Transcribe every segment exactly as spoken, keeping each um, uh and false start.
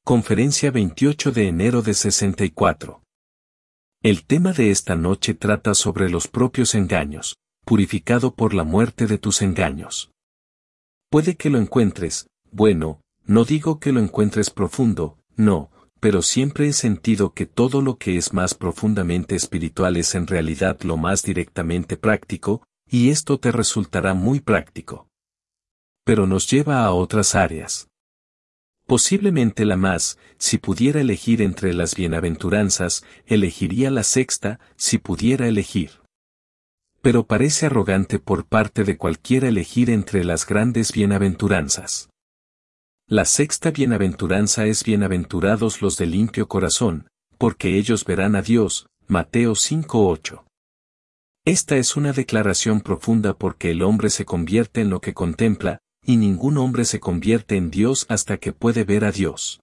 Conferencia veintiocho de enero de sesenta y cuatro. El tema de esta noche trata sobre los propios engaños, purificado por la muerte de tus engaños. Puede que lo encuentres, bueno, no digo que lo encuentres profundo, no, pero siempre he sentido que todo lo que es más profundamente espiritual es en realidad lo más directamente práctico, y esto te resultará muy práctico. Pero nos lleva a otras áreas. Posiblemente la más, si pudiera elegir entre las bienaventuranzas, elegiría la sexta, si pudiera elegir. Pero parece arrogante por parte de cualquiera elegir entre las grandes bienaventuranzas. La sexta bienaventuranza es bienaventurados los de limpio corazón, porque ellos verán a Dios, Mateo cinco ocho. Esta es una declaración profunda porque el hombre se convierte en lo que contempla, y ningún hombre se convierte en Dios hasta que puede ver a Dios.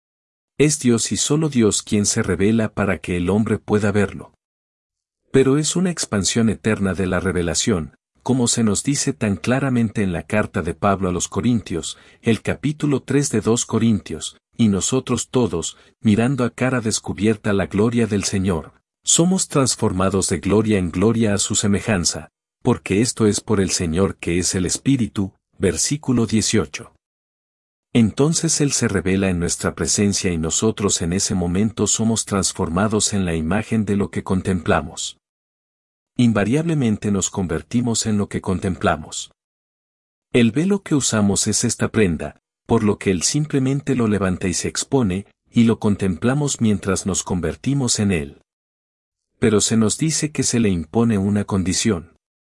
Es Dios y solo Dios quien se revela para que el hombre pueda verlo. Pero es una expansión eterna de la revelación, como se nos dice tan claramente en la carta de Pablo a los Corintios, el capítulo tres de dos Corintios, y nosotros todos, mirando a cara descubierta la gloria del Señor, somos transformados de gloria en gloria a su semejanza, porque esto es por el Señor que es el Espíritu. Versículo dieciocho. Entonces Él se revela en nuestra presencia y nosotros en ese momento somos transformados en la imagen de lo que contemplamos. Invariablemente nos convertimos en lo que contemplamos. El velo que usamos es esta prenda, por lo que Él simplemente lo levanta y se expone, y lo contemplamos mientras nos convertimos en Él. Pero se nos dice que se le impone una condición.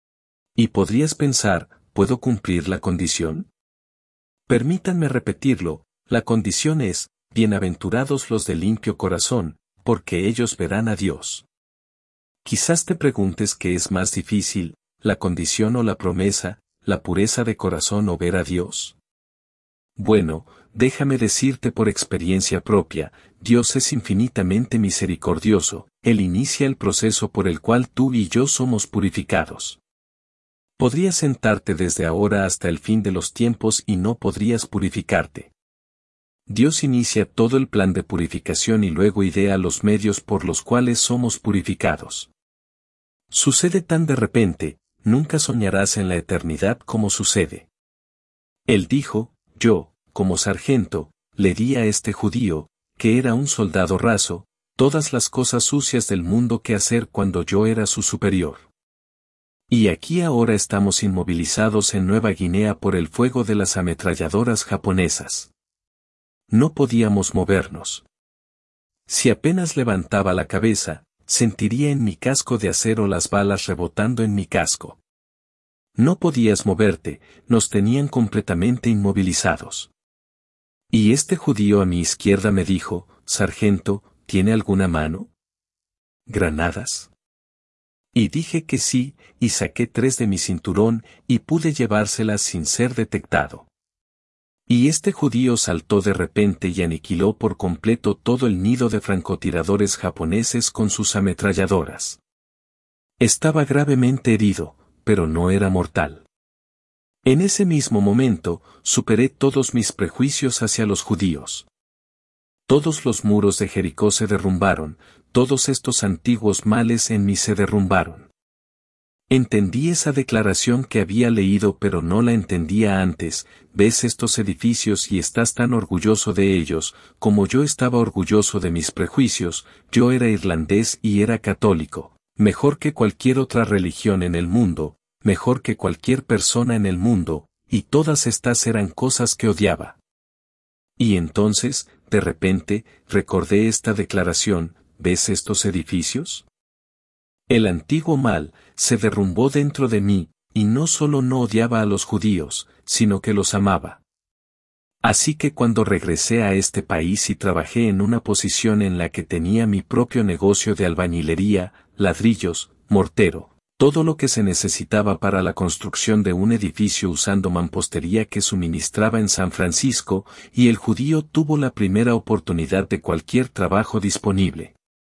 Y podrías pensar, ¿puedo cumplir la condición? Permítanme repetirlo, la condición es, bienaventurados los de limpio corazón, porque ellos verán a Dios. Quizás te preguntes qué es más difícil, la condición o la promesa, la pureza de corazón o ver a Dios. Bueno, déjame decirte por experiencia propia, Dios es infinitamente misericordioso, Él inicia el proceso por el cual tú y yo somos purificados. Podrías sentarte desde ahora hasta el fin de los tiempos y no podrías purificarte. Dios inicia todo el plan de purificación y luego idea los medios por los cuales somos purificados. Sucede tan de repente, nunca soñarás en la eternidad como sucede. Él dijo, yo, como sargento, le di a este judío, que era un soldado raso, todas las cosas sucias del mundo que hacer cuando yo era su superior. Y aquí ahora estamos inmovilizados en Nueva Guinea por el fuego de las ametralladoras japonesas. No podíamos movernos. Si apenas levantaba la cabeza, sentiría en mi casco de acero las balas rebotando en mi casco. No podías moverte, nos tenían completamente inmovilizados. Y este judío a mi izquierda me dijo, sargento, ¿tiene alguna mano? ¿Granadas? Y dije que sí, y saqué tres de mi cinturón, y pude llevárselas sin ser detectado. Y este judío saltó de repente y aniquiló por completo todo el nido de francotiradores japoneses con sus ametralladoras. Estaba gravemente herido, pero no era mortal. En ese mismo momento, superé todos mis prejuicios hacia los judíos. Todos los muros de Jericó se derrumbaron, todos estos antiguos males en mí se derrumbaron. Entendí esa declaración que había leído pero no la entendía antes, ves estos edificios y estás tan orgulloso de ellos, como yo estaba orgulloso de mis prejuicios, yo era irlandés y era católico, mejor que cualquier otra religión en el mundo, mejor que cualquier persona en el mundo, y todas estas eran cosas que odiaba. Y entonces, de repente, recordé esta declaración, ¿ves estos edificios? El antiguo mal, se derrumbó dentro de mí, y no solo no odiaba a los judíos, sino que los amaba. Así que cuando regresé a este país y trabajé en una posición en la que tenía mi propio negocio de albañilería, ladrillos, mortero, todo lo que se necesitaba para la construcción de un edificio usando mampostería que suministraba en San Francisco, y el judío tuvo la primera oportunidad de cualquier trabajo disponible.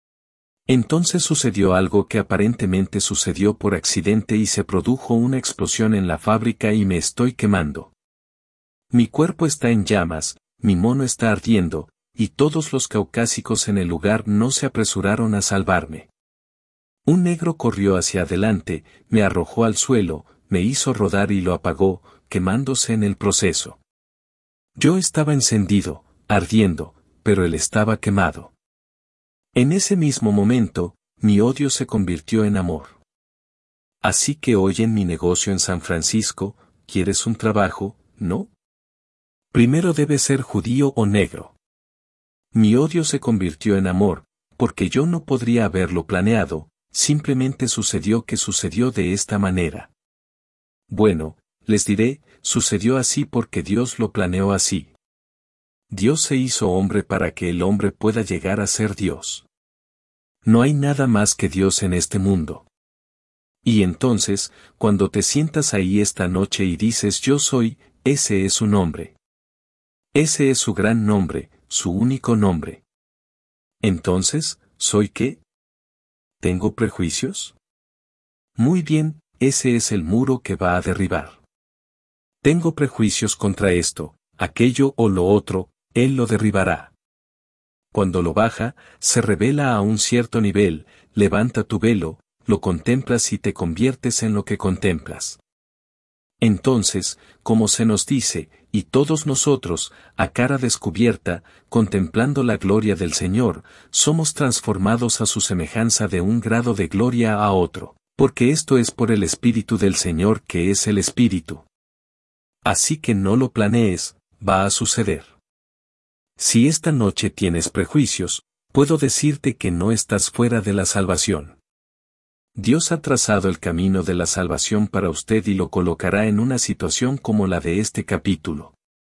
Entonces sucedió algo que aparentemente sucedió por accidente y se produjo una explosión en la fábrica y me estoy quemando. Mi cuerpo está en llamas, mi mono está ardiendo, y todos los caucásicos en el lugar no se apresuraron a salvarme. Un negro corrió hacia adelante, me arrojó al suelo, me hizo rodar y lo apagó, quemándose en el proceso. Yo estaba encendido, ardiendo, pero él estaba quemado. En ese mismo momento, mi odio se convirtió en amor. Así que hoy en mi negocio en San Francisco, ¿quieres un trabajo? ¿No? Primero debes ser judío o negro. Mi odio se convirtió en amor, porque yo no podría haberlo planeado, simplemente sucedió que sucedió de esta manera. Bueno, les diré, sucedió así porque Dios lo planeó así. Dios se hizo hombre para que el hombre pueda llegar a ser Dios. No hay nada más que Dios en este mundo. Y entonces, cuando te sientas ahí esta noche y dices yo soy, ese es su nombre. Ese es su gran nombre, su único nombre. Entonces, ¿soy qué? ¿Tengo prejuicios? Muy bien, ese es el muro que va a derribar. Tengo prejuicios contra esto, aquello o lo otro, él lo derribará. Cuando lo baja, se revela a un cierto nivel, levanta tu velo, lo contemplas y te conviertes en lo que contemplas. Entonces, como se nos dice, y todos nosotros, a cara descubierta, contemplando la gloria del Señor, somos transformados a su semejanza de un grado de gloria a otro, porque esto es por el Espíritu del Señor que es el Espíritu. Así que no lo planees, va a suceder. Si esta noche tienes prejuicios, puedo decirte que no estás fuera de la salvación. Dios ha trazado el camino de la salvación para usted y lo colocará en una situación como la de este capítulo.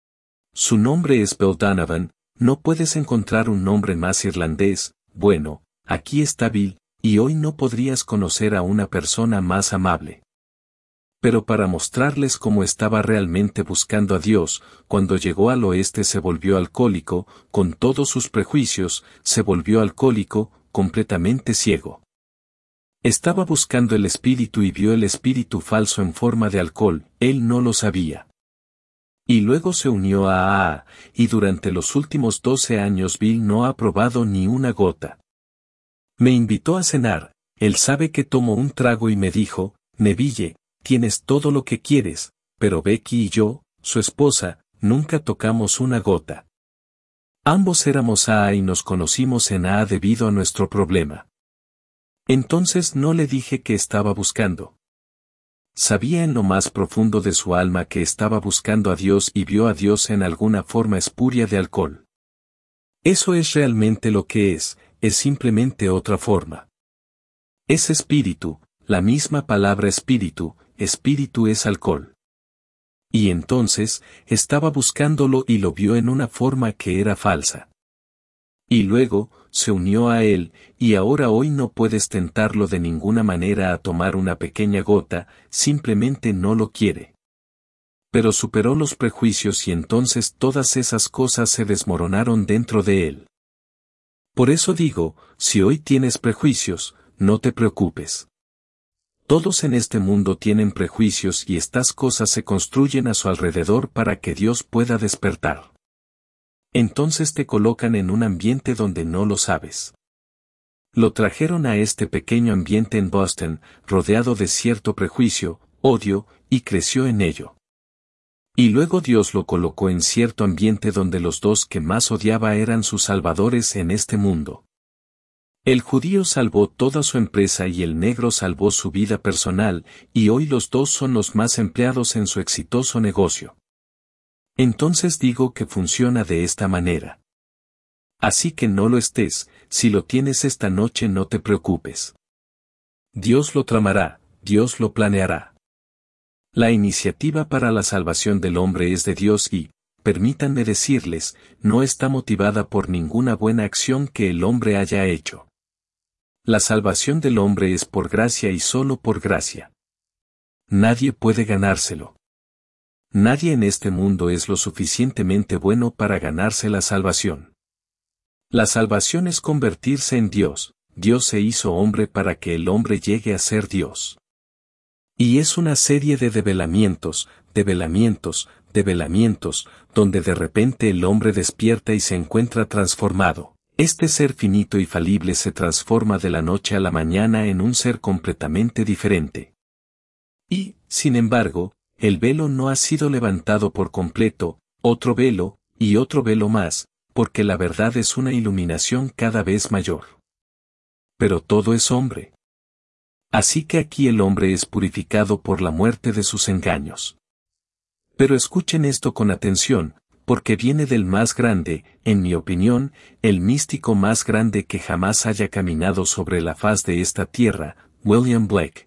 Su nombre es Bill Donovan, no puedes encontrar un nombre más irlandés, bueno, aquí está Bill, y hoy no podrías conocer a una persona más amable. Pero para mostrarles cómo estaba realmente buscando a Dios, cuando llegó al oeste se volvió alcohólico, con todos sus prejuicios, se volvió alcohólico, completamente ciego. Estaba buscando el espíritu y vio el espíritu falso en forma de alcohol, él no lo sabía. Y luego se unió a A A, y durante los últimos doce años Bill no ha probado ni una gota. Me invitó a cenar, él sabe que tomó un trago y me dijo, Neville, tienes todo lo que quieres, pero Becky y yo, su esposa, nunca tocamos una gota. Ambos éramos A A y nos conocimos en A A debido a nuestro problema. Entonces no le dije que estaba buscando. Sabía en lo más profundo de su alma que estaba buscando a Dios y vio a Dios en alguna forma espuria de alcohol. Eso es realmente lo que es, es simplemente otra forma. Es espíritu, la misma palabra espíritu, espíritu es alcohol. Y entonces, estaba buscándolo y lo vio en una forma que era falsa. Y luego, se unió a él, y ahora hoy no puedes tentarlo de ninguna manera a tomar una pequeña gota, simplemente no lo quiere. Pero superó los prejuicios y entonces todas esas cosas se desmoronaron dentro de él. Por eso digo, si hoy tienes prejuicios, no te preocupes. Todos en este mundo tienen prejuicios y estas cosas se construyen a su alrededor para que Dios pueda despertar. Entonces te colocan en un ambiente donde no lo sabes. Lo trajeron a este pequeño ambiente en Boston, rodeado de cierto prejuicio, odio, y creció en ello. Y luego Dios lo colocó en cierto ambiente donde los dos que más odiaba eran sus salvadores en este mundo. El judío salvó toda su empresa y el negro salvó su vida personal, y hoy los dos son los más empleados en su exitoso negocio. Entonces digo que funciona de esta manera. Así que no lo estés, si lo tienes esta noche no te preocupes. Dios lo tramará, Dios lo planeará. La iniciativa para la salvación del hombre es de Dios y, permítanme decirles, no está motivada por ninguna buena acción que el hombre haya hecho. La salvación del hombre es por gracia y solo por gracia. Nadie puede ganárselo. Nadie en este mundo es lo suficientemente bueno para ganarse la salvación. La salvación es convertirse en Dios, Dios se hizo hombre para que el hombre llegue a ser Dios. Y es una serie de develamientos, develamientos, develamientos, donde de repente el hombre despierta y se encuentra transformado. Este ser finito y falible se transforma de la noche a la mañana en un ser completamente diferente. Y, sin embargo, el velo no ha sido levantado por completo, otro velo, y otro velo más, porque la verdad es una iluminación cada vez mayor. Pero todo es hombre. Así que aquí el hombre es purificado por la muerte de sus engaños. Pero escuchen esto con atención, porque viene del más grande, en mi opinión, el místico más grande que jamás haya caminado sobre la faz de esta tierra, William Blake.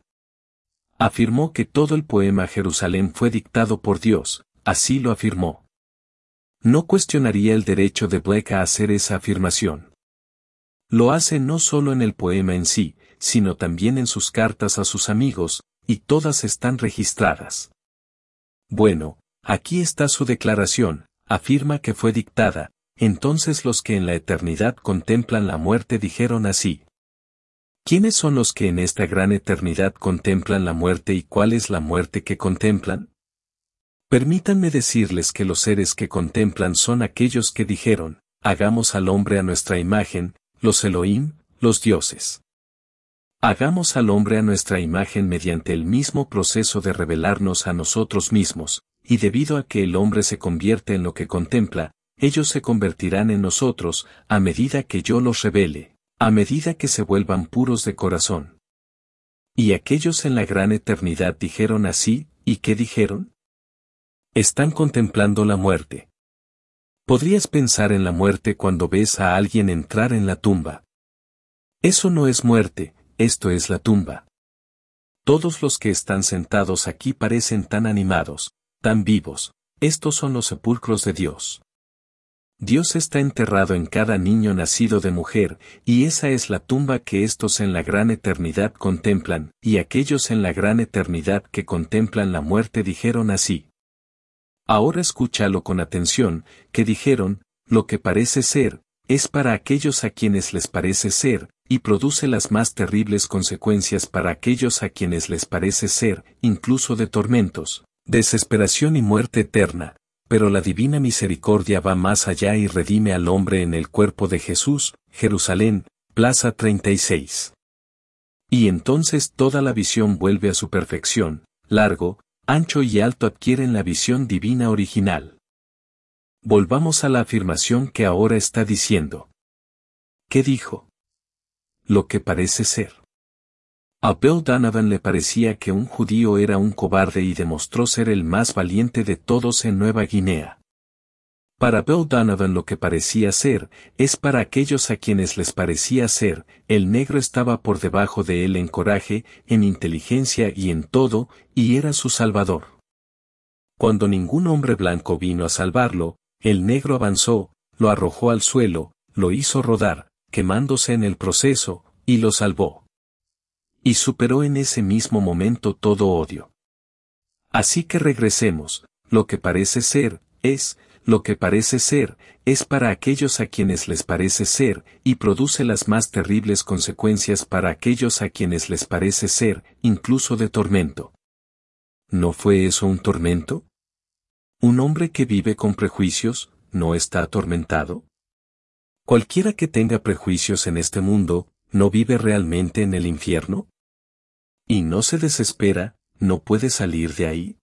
Afirmó que todo el poema Jerusalén fue dictado por Dios, así lo afirmó. No cuestionaría el derecho de Blake a hacer esa afirmación. Lo hace no solo en el poema en sí, sino también en sus cartas a sus amigos, y todas están registradas. Bueno, aquí está su declaración, afirma que fue dictada, entonces los que en la eternidad contemplan la muerte dijeron así. ¿Quiénes son los que en esta gran eternidad contemplan la muerte y cuál es la muerte que contemplan? Permítanme decirles que los seres que contemplan son aquellos que dijeron, hagamos al hombre a nuestra imagen, los Elohim, los dioses. Hagamos al hombre a nuestra imagen mediante el mismo proceso de revelarnos a nosotros mismos, y debido a que el hombre se convierte en lo que contempla, ellos se convertirán en nosotros, a medida que yo los revele, a medida que se vuelvan puros de corazón. Y aquellos en la gran eternidad dijeron así, ¿y qué dijeron? Están contemplando la muerte. Podrías pensar en la muerte cuando ves a alguien entrar en la tumba. Eso no es muerte, esto es la tumba. Todos los que están sentados aquí parecen tan animados, tan vivos, estos son los sepulcros de Dios. Dios está enterrado en cada niño nacido de mujer, y esa es la tumba que estos en la gran eternidad contemplan, y aquellos en la gran eternidad que contemplan la muerte dijeron así. Ahora escúchalo con atención, que dijeron, lo que parece ser, es para aquellos a quienes les parece ser, y produce las más terribles consecuencias para aquellos a quienes les parece ser, incluso de tormentos, desesperación y muerte eterna, pero la divina misericordia va más allá y redime al hombre en el cuerpo de Jesús, Jerusalén, Plaza treinta y seis. Y entonces toda la visión vuelve a su perfección, largo, ancho y alto adquieren la visión divina original. Volvamos a la afirmación que ahora está diciendo. ¿Qué dijo? Lo que parece ser. A Bill Donovan le parecía que un judío era un cobarde y demostró ser el más valiente de todos en Nueva Guinea. Para Bill Donovan lo que parecía ser, es para aquellos a quienes les parecía ser, el negro estaba por debajo de él en coraje, en inteligencia y en todo, y era su salvador. Cuando ningún hombre blanco vino a salvarlo, el negro avanzó, lo arrojó al suelo, lo hizo rodar, quemándose en el proceso, y lo salvó. Y superó en ese mismo momento todo odio. Así que regresemos, lo que parece ser, es, lo que parece ser, es para aquellos a quienes les parece ser, y produce las más terribles consecuencias para aquellos a quienes les parece ser, incluso de tormento. ¿No fue eso un tormento? ¿Un hombre que vive con prejuicios, no está atormentado? Cualquiera que tenga prejuicios en este mundo, ¿no vive realmente en el infierno? ¿Y no se desespera, no puede salir de ahí?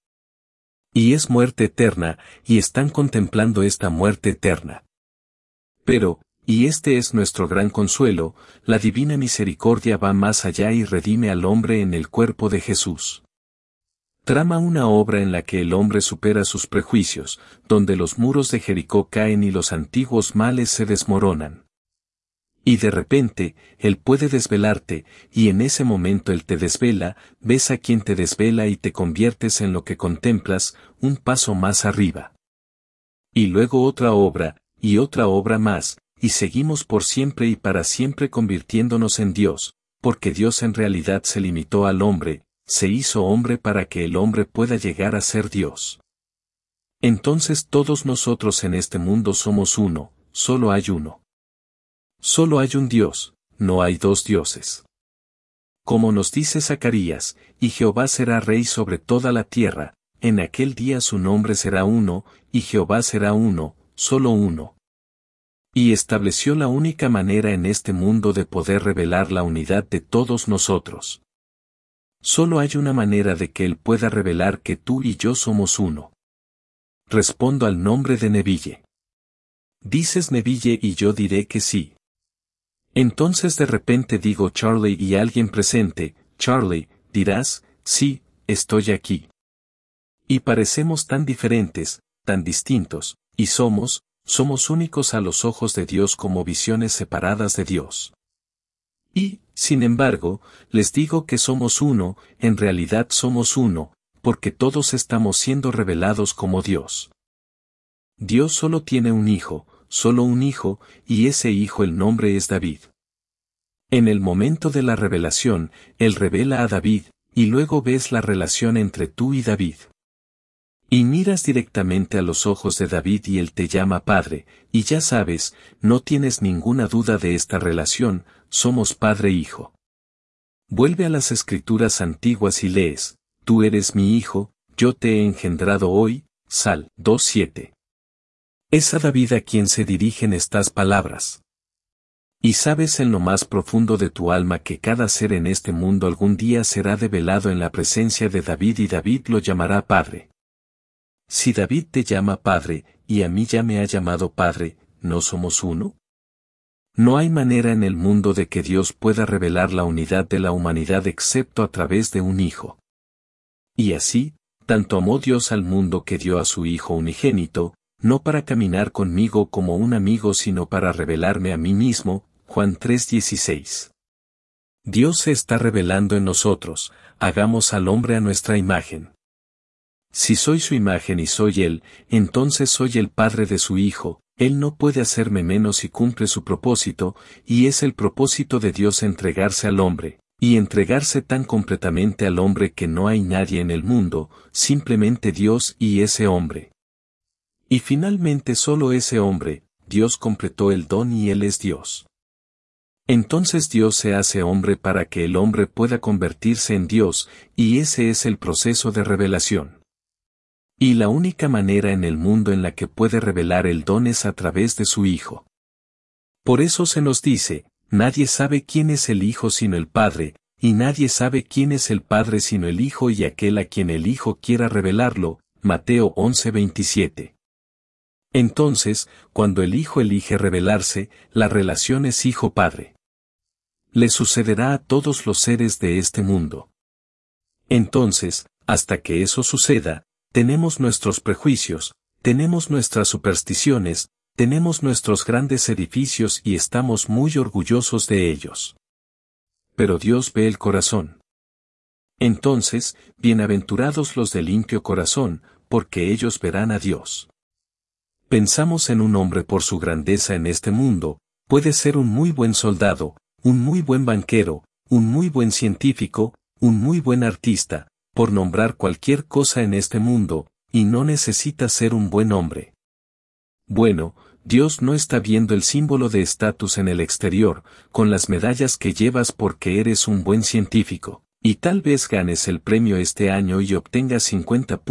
Y es muerte eterna, y están contemplando esta muerte eterna. Pero, y este es nuestro gran consuelo, la divina misericordia va más allá y redime al hombre en el cuerpo de Jesús. Trama una obra en la que el hombre supera sus prejuicios, donde los muros de Jericó caen y los antiguos males se desmoronan. Y de repente, Él puede desvelarte, y en ese momento Él te desvela, ves a quien te desvela y te conviertes en lo que contemplas, un paso más arriba. Y luego otra obra, y otra obra más, y seguimos por siempre y para siempre convirtiéndonos en Dios, porque Dios en realidad se limitó al hombre, se hizo hombre para que el hombre pueda llegar a ser Dios. Entonces todos nosotros en este mundo somos uno, solo hay uno. Solo hay un Dios, no hay dos dioses. Como nos dice Zacarías, y Jehová será rey sobre toda la tierra, en aquel día su nombre será uno, y Jehová será uno, solo uno. Y estableció la única manera en este mundo de poder revelar la unidad de todos nosotros. Solo hay una manera de que Él pueda revelar que tú y yo somos uno. Respondo al nombre de Neville. Dices Neville y yo diré que sí. Entonces de repente digo Charlie y alguien presente, Charlie, dirás, sí, estoy aquí. Y parecemos tan diferentes, tan distintos, y somos, somos únicos a los ojos de Dios como visiones separadas de Dios. Y, sin embargo, les digo que somos uno, en realidad somos uno, porque todos estamos siendo revelados como Dios. Dios solo tiene un hijo, solo un hijo, y ese hijo el nombre es David. En el momento de la revelación, Él revela a David, y luego ves la relación entre tú y David. Y miras directamente a los ojos de David y Él te llama Padre, y ya sabes, no tienes ninguna duda de esta relación, somos Padre e Hijo. Vuelve a las Escrituras antiguas y lees, tú eres mi Hijo, yo te he engendrado hoy, Sal dos siete. Es a David a quien se dirigen estas palabras. Y sabes en lo más profundo de tu alma que cada ser en este mundo algún día será develado en la presencia de David y David lo llamará Padre. Si David te llama Padre, y a mí ya me ha llamado Padre, ¿no somos uno? No hay manera en el mundo de que Dios pueda revelar la unidad de la humanidad excepto a través de un Hijo. Y así, tanto amó Dios al mundo que dio a su Hijo unigénito, no para caminar conmigo como un amigo sino para revelarme a mí mismo, Juan tres dieciséis. Dios se está revelando en nosotros, hagamos al hombre a nuestra imagen. Si soy su imagen y soy Él, entonces soy el Padre de su Hijo, Él no puede hacerme menos si cumple su propósito, y es el propósito de Dios entregarse al hombre, y entregarse tan completamente al hombre que no hay nadie en el mundo, simplemente Dios y ese hombre. Y finalmente solo ese hombre, Dios completó el don y Él es Dios. Entonces Dios se hace hombre para que el hombre pueda convertirse en Dios, y ese es el proceso de revelación. Y la única manera en el mundo en la que puede revelar el don es a través de su Hijo. Por eso se nos dice, nadie sabe quién es el Hijo sino el Padre, y nadie sabe quién es el Padre sino el Hijo y aquel a quien el Hijo quiera revelarlo, Mateo once veintisiete. Entonces, cuando el Hijo elige revelarse, la relación es Hijo-Padre. Le sucederá a todos los seres de este mundo. Entonces, hasta que eso suceda, tenemos nuestros prejuicios, tenemos nuestras supersticiones, tenemos nuestros grandes edificios y estamos muy orgullosos de ellos. Pero Dios ve el corazón. Entonces, bienaventurados los de limpio corazón, porque ellos verán a Dios. Pensamos en un hombre por su grandeza en este mundo, puede ser un muy buen soldado, un muy buen banquero, un muy buen científico, un muy buen artista, por nombrar cualquier cosa en este mundo, y no necesita ser un buen hombre. Bueno, Dios no está viendo el símbolo de estatus en el exterior, con las medallas que llevas porque eres un buen científico, y tal vez ganes el premio este año y obtengas cincuenta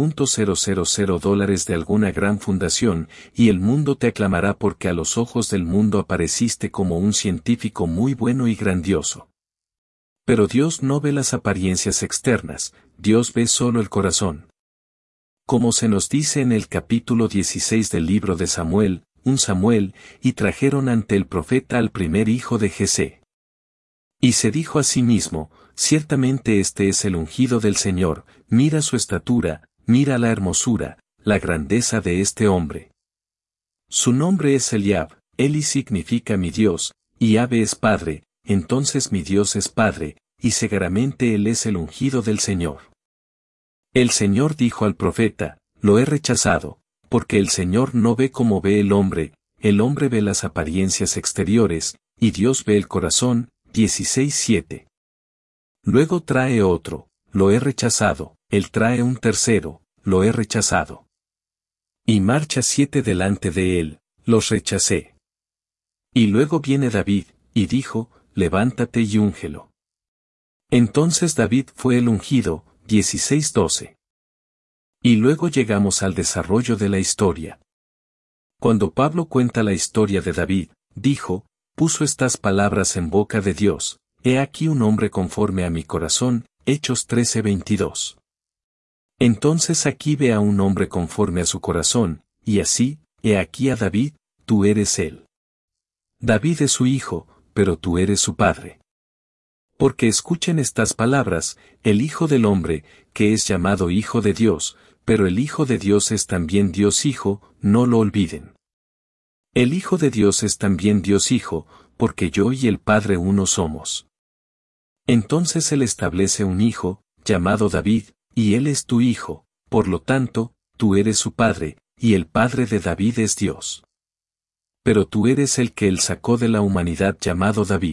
mil dólares de alguna gran fundación, y el mundo te aclamará porque a los ojos del mundo apareciste como un científico muy bueno y grandioso. Pero Dios no ve las apariencias externas, Dios ve solo el corazón. Como se nos dice en el capítulo dieciséis del libro de Samuel, un Samuel, y trajeron ante el profeta al primer hijo de Jesé. Y se dijo a sí mismo, ciertamente este es el ungido del Señor, mira su estatura, mira la hermosura, la grandeza de este hombre. Su nombre es Eliab, Eli significa mi Dios, y Abe es padre, entonces mi Dios es Padre, y seguramente Él es el ungido del Señor. El Señor dijo al profeta, lo he rechazado, porque el Señor no ve como ve el hombre, el hombre ve las apariencias exteriores, y Dios ve el corazón, dieciséis siete. Luego trae otro, lo he rechazado, él trae un tercero, lo he rechazado. Y marcha siete delante de él, los rechacé. Y luego viene David, y dijo, levántate y úngelo. Entonces David fue el ungido, dieciséis doce. Y luego llegamos al desarrollo de la historia. Cuando Pablo cuenta la historia de David, dijo, puso estas palabras en boca de Dios, he aquí un hombre conforme a mi corazón, Hechos trece veintidós. Entonces aquí ve a un hombre conforme a su corazón, y así, he aquí a David, tú eres él. David es su hijo, pero tú eres su padre. Porque escuchen estas palabras, el Hijo del Hombre, que es llamado Hijo de Dios, pero el Hijo de Dios es también Dios Hijo, no lo olviden. El Hijo de Dios es también Dios Hijo, porque yo y el Padre uno somos. Entonces él establece un hijo, llamado David, y él es tu hijo, por lo tanto, tú eres su padre, y el Padre de David es Dios. Pero tú eres el que él sacó de la humanidad llamado David.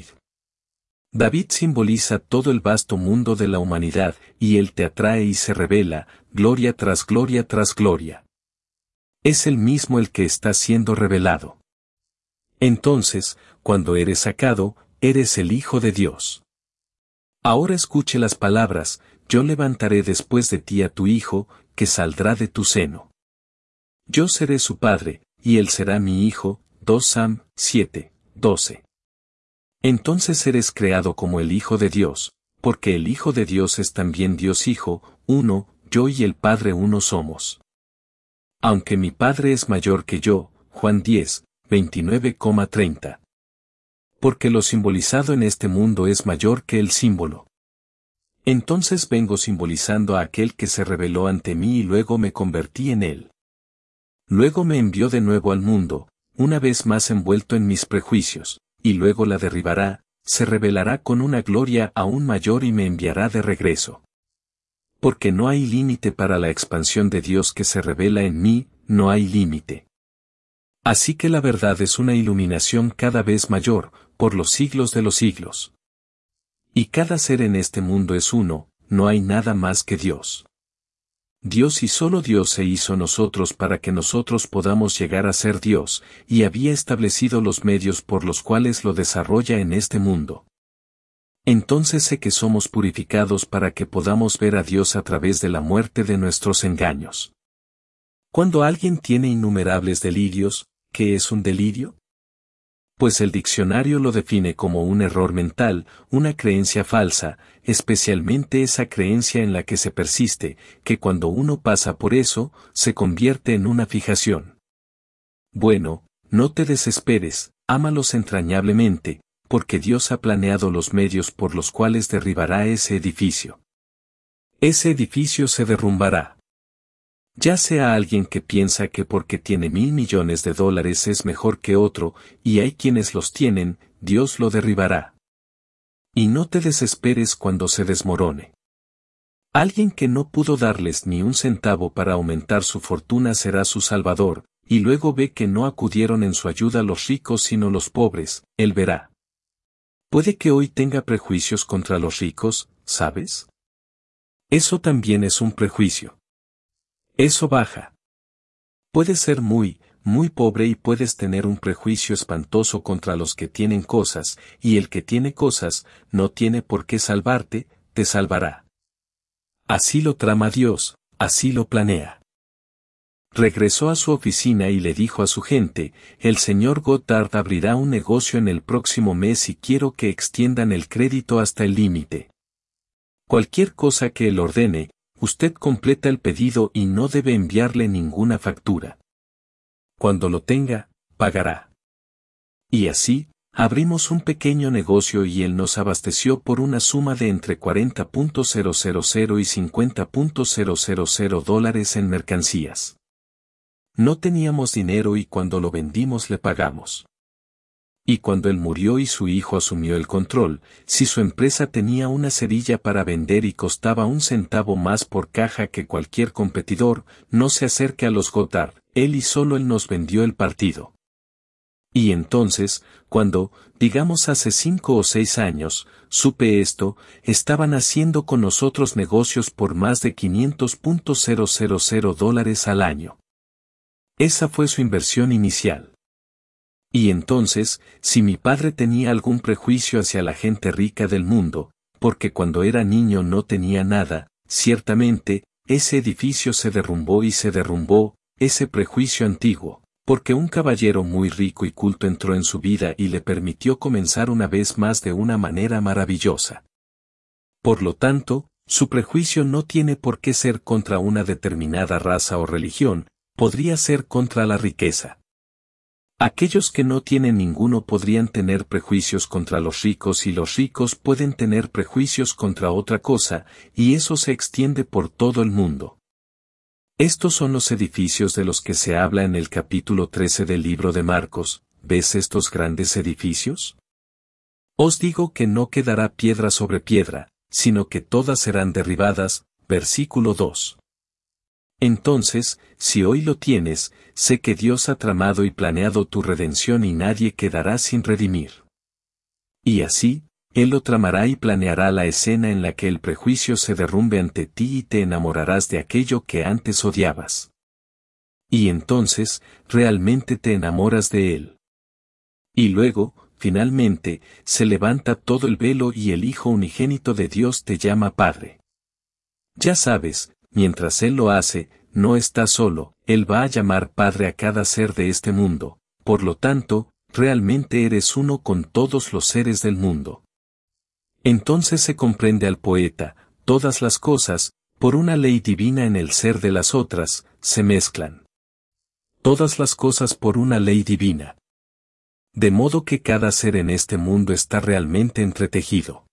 David simboliza todo el vasto mundo de la humanidad, y él te atrae y se revela, gloria tras gloria tras gloria. Es el mismo el que está siendo revelado. Entonces, cuando eres sacado, eres el Hijo de Dios. Ahora escuche las palabras, yo levantaré después de ti a tu hijo, que saldrá de tu seno. Yo seré su padre, y él será mi hijo, dos Sam siete, doce. Entonces eres creado como el Hijo de Dios, porque el Hijo de Dios es también Dios Hijo, uno, yo y el Padre uno somos. Aunque mi Padre es mayor que yo, Juan diez, veintinueve, treinta. Porque lo simbolizado en este mundo es mayor que el símbolo. Entonces vengo simbolizando a aquel que se reveló ante mí y luego me convertí en él. Luego me envió de nuevo al mundo, una vez más envuelto en mis prejuicios, y luego la derribará, se revelará con una gloria aún mayor y me enviará de regreso. Porque no hay límite para la expansión de Dios que se revela en mí, no hay límite. Así que la verdad es una iluminación cada vez mayor, por los siglos de los siglos. Y cada ser en este mundo es uno, no hay nada más que Dios. Dios y solo Dios se hizo nosotros para que nosotros podamos llegar a ser Dios, y había establecido los medios por los cuales lo desarrolla en este mundo. Entonces sé que somos purificados para que podamos ver a Dios a través de la muerte de nuestros engaños. Cuando alguien tiene innumerables delirios, ¿qué es un delirio? Pues el diccionario lo define como un error mental, una creencia falsa, especialmente esa creencia en la que se persiste, que cuando uno pasa por eso, se convierte en una fijación. Bueno, no te desesperes, ámalos entrañablemente, porque Dios ha planeado los medios por los cuales derribará ese edificio. Ese edificio se derrumbará. Ya sea alguien que piensa que porque tiene mil millones de dólares es mejor que otro, y hay quienes los tienen, Dios lo derribará. Y no te desesperes cuando se desmorone. Alguien que no pudo darles ni un centavo para aumentar su fortuna será su salvador, y luego ve que no acudieron en su ayuda los ricos sino los pobres, él verá. Puede que hoy tenga prejuicios contra los ricos, ¿sabes? Eso también es un prejuicio. Eso baja. Puedes ser muy, muy pobre y puedes tener un prejuicio espantoso contra los que tienen cosas, y el que tiene cosas, no tiene por qué salvarte, te salvará. Así lo trama Dios, así lo planea. Regresó a su oficina y le dijo a su gente, el señor Goddard abrirá un negocio en el próximo mes y quiero que extiendan el crédito hasta el límite. Cualquier cosa que él ordene, usted completa el pedido y no debe enviarle ninguna factura. Cuando lo tenga, pagará. Y así, abrimos un pequeño negocio y él nos abasteció por una suma de entre cuarenta mil y cincuenta mil dólares en mercancías. No teníamos dinero y cuando lo vendimos le pagamos. Y cuando él murió y su hijo asumió el control, si su empresa tenía una cerilla para vender y costaba un centavo más por caja que cualquier competidor, no se acerque a los Goddard, él y solo él nos vendió el partido. Y entonces, cuando, digamos hace cinco o seis años, supe esto, estaban haciendo con nosotros negocios por más de quinientos mil dólares al año. Esa fue su inversión inicial. Y entonces, si mi padre tenía algún prejuicio hacia la gente rica del mundo, porque cuando era niño no tenía nada, ciertamente, ese edificio se derrumbó y se derrumbó, ese prejuicio antiguo, porque un caballero muy rico y culto entró en su vida y le permitió comenzar una vez más de una manera maravillosa. Por lo tanto, su prejuicio no tiene por qué ser contra una determinada raza o religión, podría ser contra la riqueza. Aquellos que no tienen ninguno podrían tener prejuicios contra los ricos y los ricos pueden tener prejuicios contra otra cosa, y eso se extiende por todo el mundo. Estos son los edificios de los que se habla en el capítulo trece del libro de Marcos. ¿Ves estos grandes edificios? Os digo que no quedará piedra sobre piedra, sino que todas serán derribadas. Versículo dos. Entonces, si hoy lo tienes, sé que Dios ha tramado y planeado tu redención y nadie quedará sin redimir. Y así, Él lo tramará y planeará la escena en la que el prejuicio se derrumbe ante ti y te enamorarás de aquello que antes odiabas. Y entonces, realmente te enamoras de Él. Y luego, finalmente, se levanta todo el velo y el Hijo unigénito de Dios te llama Padre. Ya sabes, mientras Él lo hace, no está solo, Él va a llamar Padre a cada ser de este mundo, por lo tanto, realmente eres uno con todos los seres del mundo. Entonces se comprende al poeta, todas las cosas, por una ley divina en el ser de las otras, se mezclan. Todas las cosas por una ley divina. De modo que cada ser en este mundo está realmente entretejido.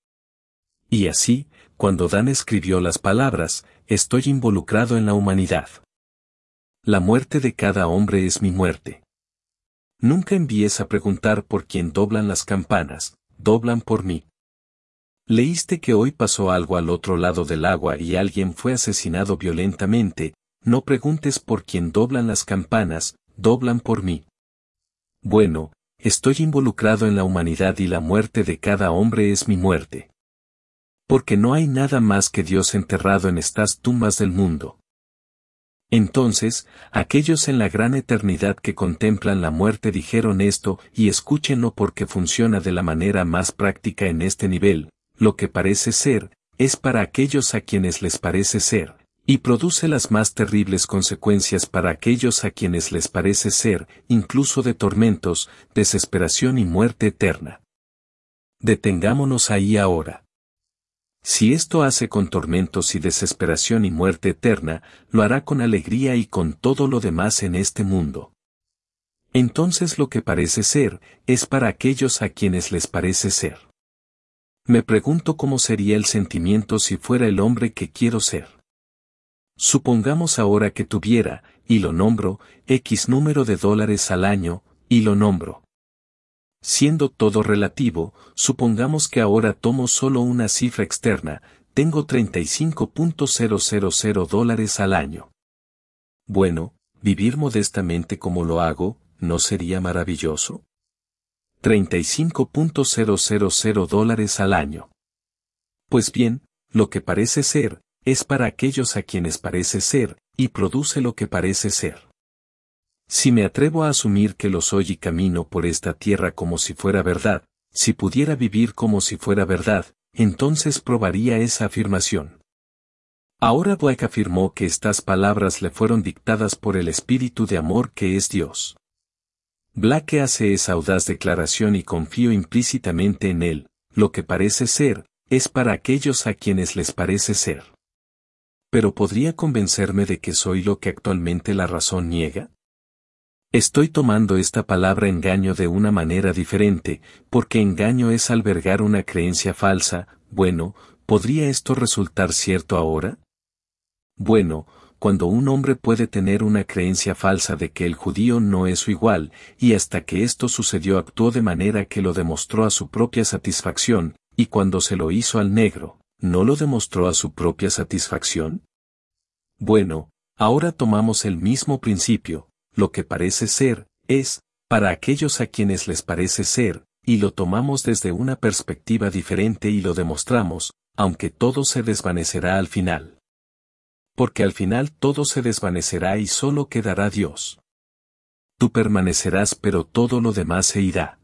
Y así, cuando Dan escribió las palabras, estoy involucrado en la humanidad. La muerte de cada hombre es mi muerte. Nunca envíes a preguntar por quién doblan las campanas, doblan por mí. Leíste que hoy pasó algo al otro lado del agua y alguien fue asesinado violentamente, no preguntes por quién doblan las campanas, doblan por mí. Bueno, estoy involucrado en la humanidad y la muerte de cada hombre es mi muerte. Porque no hay nada más que Dios enterrado en estas tumbas del mundo. Entonces, aquellos en la gran eternidad que contemplan la muerte dijeron esto y escúchenlo porque funciona de la manera más práctica en este nivel, lo que parece ser, es para aquellos a quienes les parece ser, y produce las más terribles consecuencias para aquellos a quienes les parece ser, incluso de tormentos, desesperación y muerte eterna. Detengámonos ahí ahora. Si esto hace con tormentos y desesperación y muerte eterna, lo hará con alegría y con todo lo demás en este mundo. Entonces lo que parece ser, es para aquellos a quienes les parece ser. Me pregunto cómo sería el sentimiento si fuera el hombre que quiero ser. Supongamos ahora que tuviera, y lo nombro, X número de dólares al año, y lo nombro. Siendo todo relativo, supongamos que ahora tomo solo una cifra externa, tengo treinta y cinco mil dólares al año. Bueno, vivir modestamente como lo hago, ¿no sería maravilloso? treinta y cinco mil dólares al año. Pues bien, lo que parece ser, es para aquellos a quienes parece ser, y produce lo que parece ser. Si me atrevo a asumir que lo soy y camino por esta tierra como si fuera verdad, si pudiera vivir como si fuera verdad, entonces probaría esa afirmación. Ahora Black afirmó que estas palabras le fueron dictadas por el Espíritu de amor que es Dios. Black hace esa audaz declaración y confío implícitamente en él, lo que parece ser, es para aquellos a quienes les parece ser. ¿Pero podría convencerme de que soy lo que actualmente la razón niega? Estoy tomando esta palabra engaño de una manera diferente, porque engaño es albergar una creencia falsa. Bueno, ¿podría esto resultar cierto ahora? Bueno, cuando un hombre puede tener una creencia falsa de que el judío no es su igual, y hasta que esto sucedió actuó de manera que lo demostró a su propia satisfacción, y cuando se lo hizo al negro, ¿no lo demostró a su propia satisfacción? Bueno, ahora tomamos el mismo principio. Lo que parece ser, es, para aquellos a quienes les parece ser, y lo tomamos desde una perspectiva diferente y lo demostramos, aunque todo se desvanecerá al final. Porque al final todo se desvanecerá y solo quedará Dios. Tú permanecerás pero todo lo demás se irá.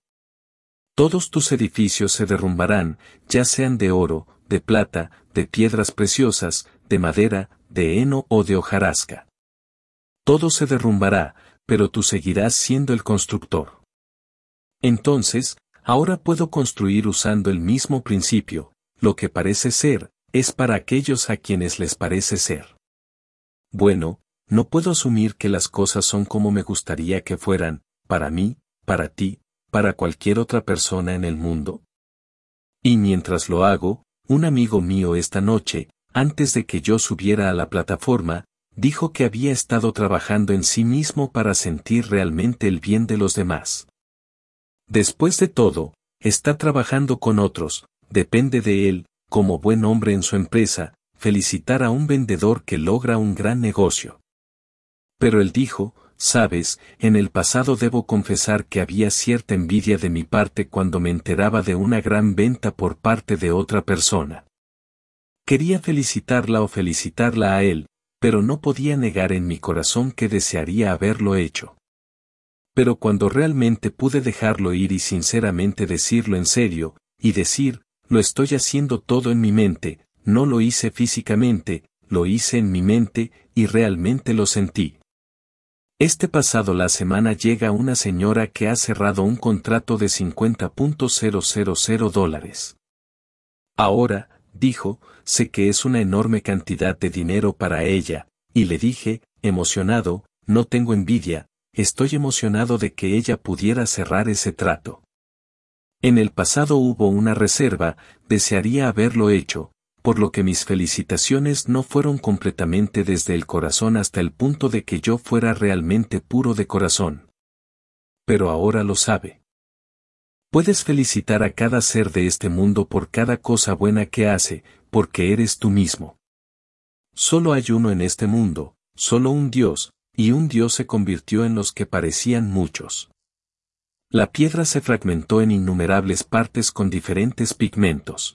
Todos tus edificios se derrumbarán, ya sean de oro, de plata, de piedras preciosas, de madera, de heno o de hojarasca. Todo se derrumbará, pero tú seguirás siendo el constructor. Entonces, ahora puedo construir usando el mismo principio: lo que parece ser, es para aquellos a quienes les parece ser. Bueno, no puedo asumir que las cosas son como me gustaría que fueran, para mí, para ti, para cualquier otra persona en el mundo. Y mientras lo hago, un amigo mío esta noche, antes de que yo subiera a la plataforma, dijo que había estado trabajando en sí mismo para sentir realmente el bien de los demás. Después de todo, está trabajando con otros, depende de él, como buen hombre en su empresa, felicitar a un vendedor que logra un gran negocio. Pero él dijo: sabes, en el pasado debo confesar que había cierta envidia de mi parte cuando me enteraba de una gran venta por parte de otra persona. Quería felicitarla o felicitarla a él, pero no podía negar en mi corazón que desearía haberlo hecho. Pero cuando realmente pude dejarlo ir y sinceramente decirlo en serio, y decir: lo estoy haciendo todo en mi mente, no lo hice físicamente, lo hice en mi mente, y realmente lo sentí. Este pasado la semana llega una señora que ha cerrado un contrato de cincuenta mil dólares. Ahora, dijo, sé que es una enorme cantidad de dinero para ella, y le dije, emocionado: no tengo envidia, estoy emocionado de que ella pudiera cerrar ese trato. En el pasado hubo una reserva, desearía haberlo hecho, por lo que mis felicitaciones no fueron completamente desde el corazón hasta el punto de que yo fuera realmente puro de corazón. Pero ahora lo sabe. Puedes felicitar a cada ser de este mundo por cada cosa buena que hace, porque eres tú mismo. Solo hay uno en este mundo, solo un Dios, y un Dios se convirtió en los que parecían muchos. La piedra se fragmentó en innumerables partes con diferentes pigmentos.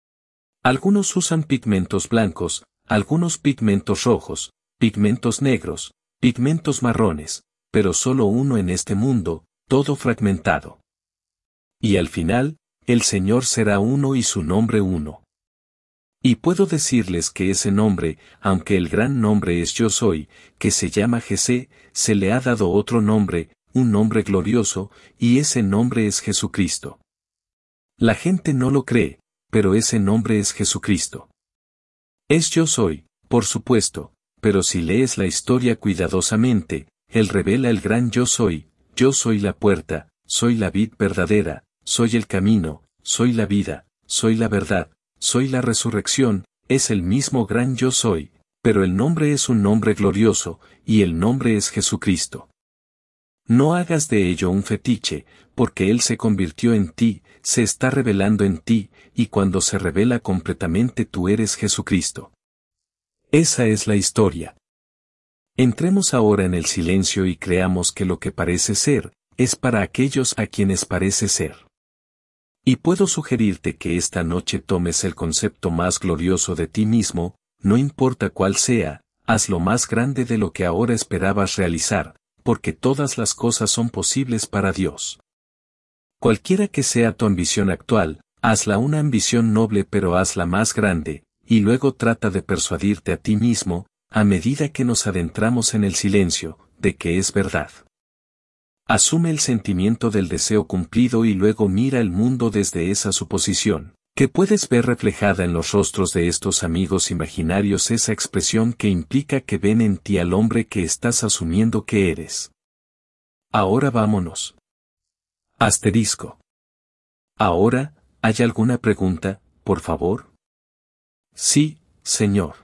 Algunos usan pigmentos blancos, algunos pigmentos rojos, pigmentos negros, pigmentos marrones, pero solo uno en este mundo, todo fragmentado. Y al final, el Señor será uno y su nombre uno. Y puedo decirles que ese nombre, aunque el gran nombre es Yo Soy, que se llama Jesé, se le ha dado otro nombre, un nombre glorioso, y ese nombre es Jesucristo. La gente no lo cree, pero ese nombre es Jesucristo. Es Yo Soy, por supuesto, pero si lees la historia cuidadosamente, Él revela el gran Yo Soy: yo soy la puerta, soy la vid verdadera, soy el camino, soy la vida, soy la verdad, soy la resurrección. Es el mismo gran Yo Soy, pero el nombre es un nombre glorioso, y el nombre es Jesucristo. No hagas de ello un fetiche, porque Él se convirtió en ti, se está revelando en ti, y cuando se revela completamente tú eres Jesucristo. Esa es la historia. Entremos ahora en el silencio y creamos que lo que parece ser, es para aquellos a quienes parece ser. Y puedo sugerirte que esta noche tomes el concepto más glorioso de ti mismo, no importa cuál sea, hazlo más grande de lo que ahora esperabas realizar, porque todas las cosas son posibles para Dios. Cualquiera que sea tu ambición actual, hazla una ambición noble, pero hazla más grande, y luego trata de persuadirte a ti mismo, a medida que nos adentramos en el silencio, de que es verdad. Asume el sentimiento del deseo cumplido y luego mira el mundo desde esa suposición, que puedes ver reflejada en los rostros de estos amigos imaginarios, esa expresión que implica que ven en ti al hombre que estás asumiendo que eres. Ahora vámonos. Asterisco. Ahora, ¿hay alguna pregunta, por favor? Sí, señor.